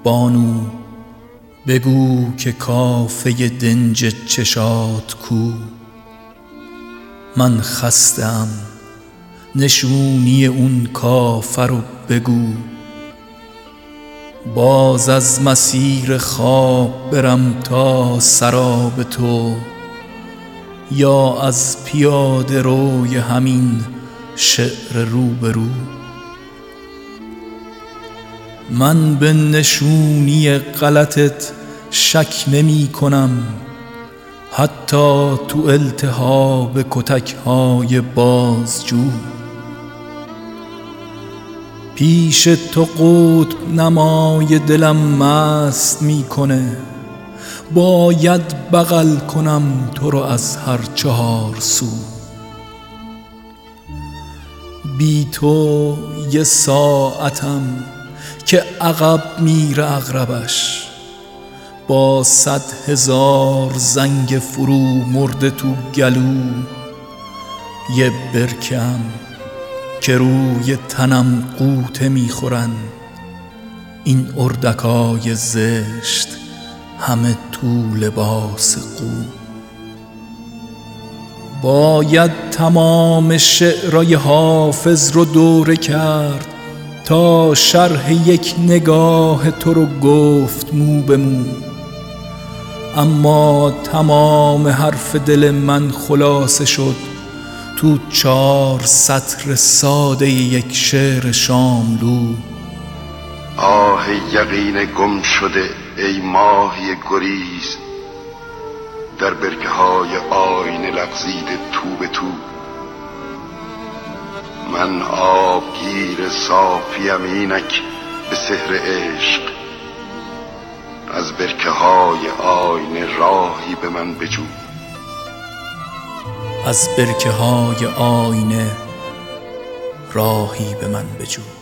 بانو بگو که کافه دنج چشات کو. من خسته‌ام نشونی اون کافه رو بگو. باز از مسیر خواب برم تا سراب تو، یا از پیاده روی همین شعر روبرو. من به نشونی غلطت شک نمی کنم، حتی تو التهاب کتک‌های بازجو. پیش تو قطب نمای دلم مست میکنه، باید بغل کنم تو رو از هر چهار سو. بی تو یه ساعتم که عقب میره عقربش، با 100,000 زنگ فرو مرده تو گلو. یه برکم که روی تنم غوطه میخورن، این اردکای زشت همه تو لباس قو. باید تمام شعرهای حافظ رو دوره کرد تا شرح یک نگاه تو رو گفت مو به مو. اما تمام حرف دل من خلاصه شد تو 4 سطر ساده یک شعر شاملو. آه یقین گم شده ای ماهی گریز، در برکه های آینه لغزیده تو به تو. من آبگیر صافیم اینک به سحر عشق، از برکه های آینه راهی به من بجو. از برکه های آینه راهی به من بجو.